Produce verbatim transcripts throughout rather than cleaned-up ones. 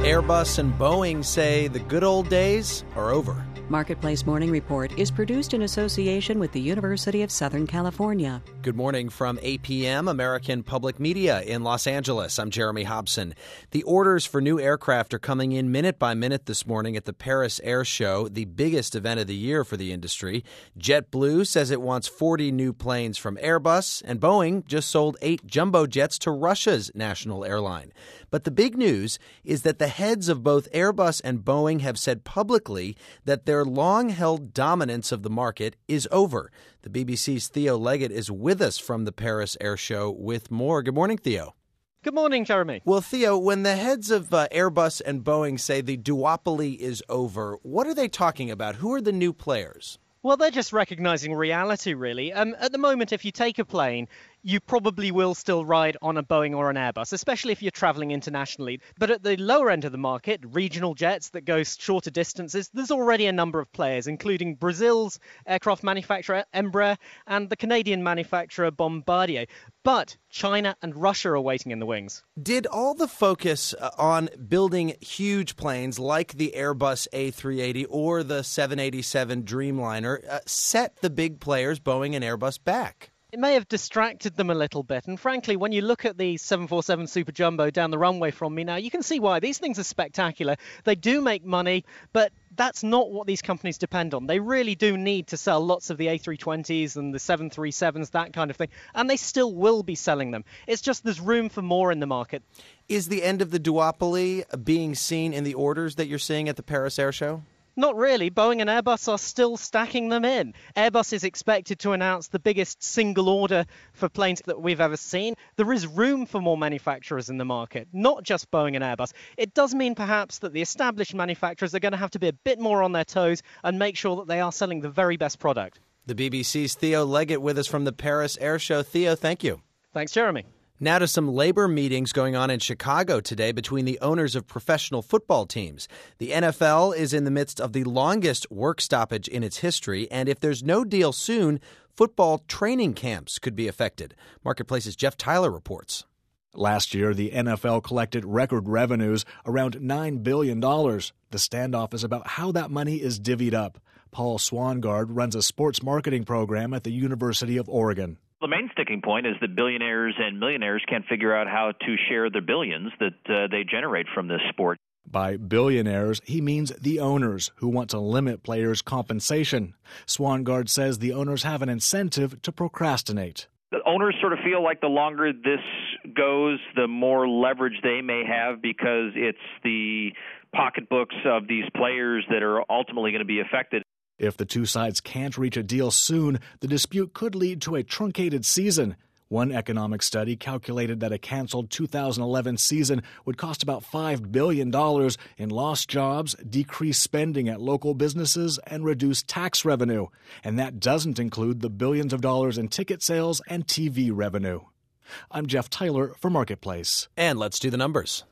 Airbus and Boeing say the good old days are over. Marketplace Morning Report is produced in association with the University of Southern California. Good morning from eight p.m. American Public Media in Los Angeles. I'm Jeremy Hobson. The orders for new aircraft are coming in minute by minute this morning at the Paris Air Show, the biggest event of the year for the industry. JetBlue says it wants forty new planes from Airbus, and Boeing just sold eight jumbo jets to Russia's national airline. But the big news is that the heads of both Airbus and Boeing have said publicly that their long-held dominance of the market is over. The B B C's Theo Leggett is with us from the Paris Air Show with more. Good morning, Theo. Good morning, Jeremy. Well, Theo, when the heads of uh, Airbus and Boeing say the duopoly is over, what are they talking about? Who are the new players? Well, they're just recognizing reality, really. Um, at the moment, if you take a plane, you probably will still ride on a Boeing or an Airbus, especially if you're traveling internationally. But at the lower end of the market, regional jets that go shorter distances, there's already a number of players, including Brazil's aircraft manufacturer Embraer and the Canadian manufacturer Bombardier. But China and Russia are waiting in the wings. Did all the focus uh, on building huge planes like the Airbus A three eighty or the seven eighty-seven Dreamliner uh, set the big players, Boeing and Airbus, back? It may have distracted them a little bit. And frankly, when you look at the seven forty-seven Super Jumbo down the runway from me now, you can see why. These things are spectacular. They do make money, but that's not what these companies depend on. They really do need to sell lots of the A three twenties and the seven thirty-sevens, that kind of thing. And they still will be selling them. It's just there's room for more in the market. Is the end of the duopoly being seen in the orders that you're seeing at the Paris Air Show? Not really. Boeing and Airbus are still stacking them in. Airbus is expected to announce the biggest single order for planes that we've ever seen. There is room for more manufacturers in the market, not just Boeing and Airbus. It does mean perhaps that the established manufacturers are going to have to be a bit more on their toes and make sure that they are selling the very best product. The B B C's Theo Leggett with us from the Paris Air Show. Theo, thank you. Thanks, Jeremy. Now to some labor meetings going on in Chicago today between the owners of professional football teams. The N F L is in the midst of the longest work stoppage in its history, and if there's no deal soon, football training camps could be affected. Marketplace's Jeff Tyler reports. Last year, the N F L collected record revenues, around nine billion dollars. The standoff is about how that money is divvied up. Paul Swangard runs a sports marketing program at the University of Oregon. The main sticking point is that billionaires and millionaires can't figure out how to share the billions that uh, they generate from this sport. By billionaires, he means the owners who want to limit players' compensation. Swangard says the owners have an incentive to procrastinate. The owners sort of feel like the longer this goes, the more leverage they may have because it's the pocketbooks of these players that are ultimately going to be affected. If the two sides can't reach a deal soon, the dispute could lead to a truncated season. One economic study calculated that a canceled two thousand eleven season would cost about five billion dollars in lost jobs, decreased spending at local businesses, and reduced tax revenue. And that doesn't include the billions of dollars in ticket sales and T V revenue. I'm Jeff Tyler for Marketplace. And let's do the numbers.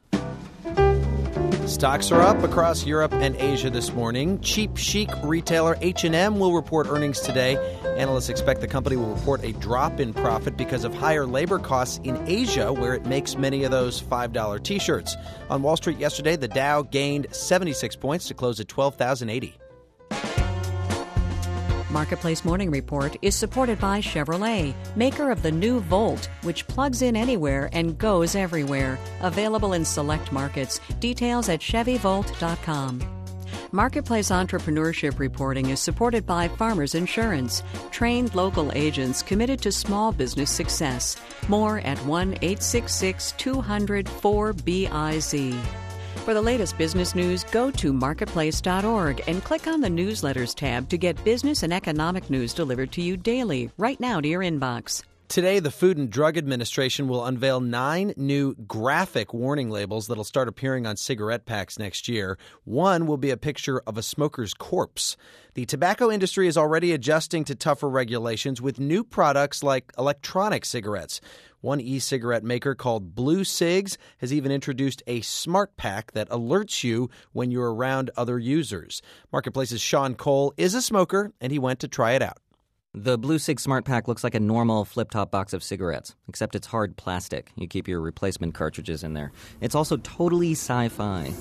Stocks are up across Europe and Asia this morning. Cheap chic retailer H and M will report earnings today. Analysts expect the company will report a drop in profit because of higher labor costs in Asia, where it makes many of those five dollar T-shirts. On Wall Street yesterday, the Dow gained seventy-six points to close at twelve thousand eighty. Marketplace Morning Report is supported by Chevrolet, maker of the new Volt, which plugs in anywhere and goes everywhere. Available in select markets. Details at chevy volt dot com. Marketplace Entrepreneurship Reporting is supported by Farmers Insurance, trained local agents committed to small business success. More at one eight six six, two hundred, four B I Z. For the latest business news, go to marketplace dot org and click on the Newsletters tab to get business and economic news delivered to you daily, right now to your inbox. Today, the Food and Drug Administration will unveil nine new graphic warning labels that'll start appearing on cigarette packs next year. One will be a picture of a smoker's corpse. The tobacco industry is already adjusting to tougher regulations with new products like electronic cigarettes. One e-cigarette maker called Blue Cigs has even introduced a smart pack that alerts you when you're around other users. Marketplace's Sean Cole is a smoker, and he went to try it out. The Blue Sig Smart Pack looks like a normal flip-top box of cigarettes, except it's hard plastic. You keep your replacement cartridges in there. It's also totally sci-fi.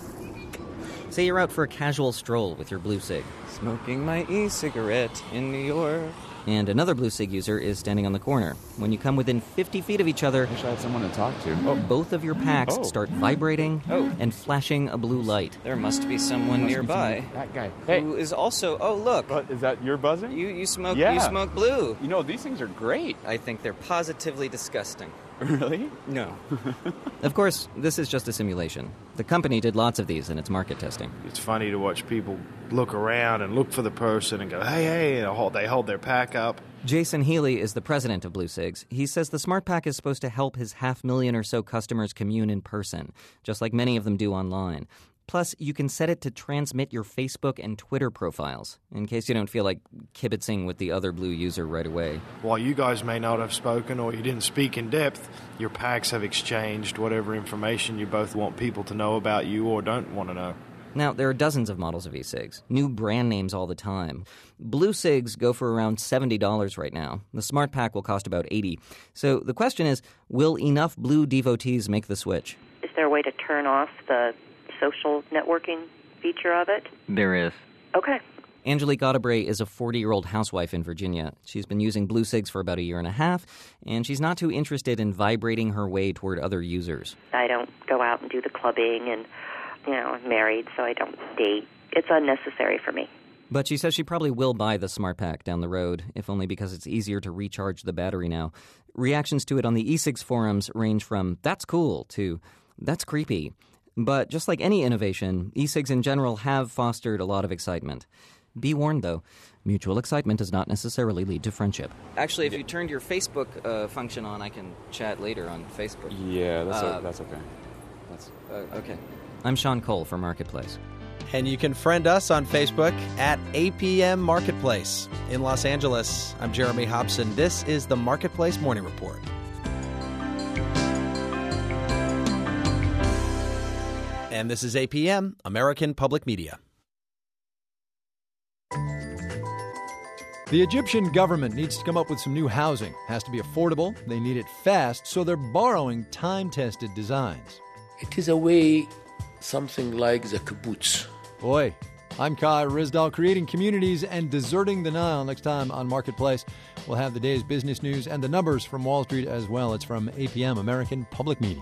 Say you're out for a casual stroll with your Blue Sig. Smoking my e-cigarette in New York. And another Blue Sig user is standing on the corner. When you come within fifty feet of each other, I wish I had someone to talk to. Oh. Both of your packs oh. start vibrating oh. and flashing a blue light. There must be someone must nearby. Be someone, that guy. Hey. Who is also... Oh, look. What, is that your buzzing? You you smoke yeah. you smoke blue. You know, these things are great. I think they're positively disgusting. Really? No. Of course, this is just a simulation. The company did lots of these in its market testing. It's funny to watch people look around and look for the person and go, hey, hey, and hold, they hold their pack up. Jason Healy is the president of Blue Sigs. He says the Smart Pack is supposed to help his half million or so customers commune in person, just like many of them do online. Plus, you can set it to transmit your Facebook and Twitter profiles, in case you don't feel like kibitzing with the other Blue user right away. While you guys may not have spoken or you didn't speak in depth, your packs have exchanged whatever information you both want people to know about you or don't want to know. Now, there are dozens of models of e-cigs, new brand names all the time. Blue Sigs go for around seventy dollars right now. The Smart Pack will cost about eighty dollars. So the question is, will enough Blue devotees make the switch? Is there a way to turn off the social networking feature of it? There is. Okay. Angelique Audebray is a forty-year-old housewife in Virginia. She's been using Blue Sigs for about a year and a half, and she's not too interested in vibrating her way toward other users. I don't go out and do the clubbing, and, you know, I'm married, so I don't date. It's unnecessary for me. But she says she probably will buy the Smart Pack down the road, if only because it's easier to recharge the battery now. Reactions to it on the e-cigs forums range from, that's cool, to, that's creepy. But just like any innovation, e-cigs in general have fostered a lot of excitement. Be warned, though, mutual excitement does not necessarily lead to friendship. Actually, if you turned your Facebook uh, function on, I can chat later on Facebook. Yeah, that's, uh, o- that's okay. That's uh, okay. I'm Sean Cole for Marketplace. And you can friend us on Facebook at A P M Marketplace. In Los Angeles, I'm Jeremy Hobson. This is the Marketplace Morning Report. And this is A P M, American Public Media. The Egyptian government needs to come up with some new housing. It has to be affordable, they need it fast, so they're borrowing time-tested designs. It is a way, something like the kibbutz. Boy, I'm Kai Rizdal, creating communities and deserting the Nile. Next time on Marketplace, we'll have the day's business news and the numbers from Wall Street as well. It's from A P M, American Public Media.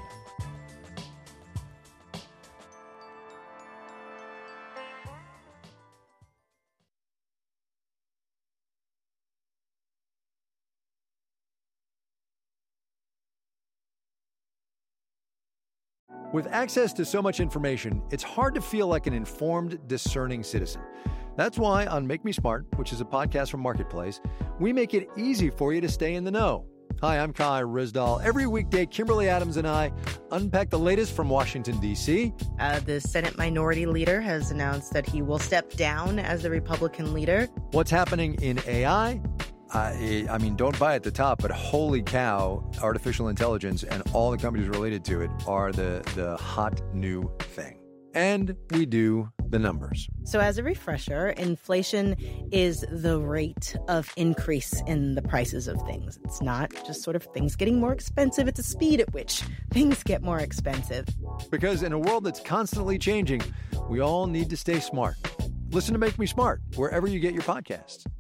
With access to so much information, it's hard to feel like an informed, discerning citizen. That's why on Make Me Smart, which is a podcast from Marketplace, we make it easy for you to stay in the know. Hi, I'm Kai Rizdal. Every weekday, Kimberly Adams and I unpack the latest from Washington, D C. Uh, the Senate Minority Leader has announced that he will step down as the Republican leader. What's happening in A I? Uh, I mean, don't buy at the top, but holy cow, artificial intelligence and all the companies related to it are the, the hot new thing. And we do the numbers. So as a refresher, inflation is the rate of increase in the prices of things. It's not just sort of things getting more expensive. It's the speed at which things get more expensive. Because in a world that's constantly changing, we all need to stay smart. Listen to Make Me Smart wherever you get your podcasts.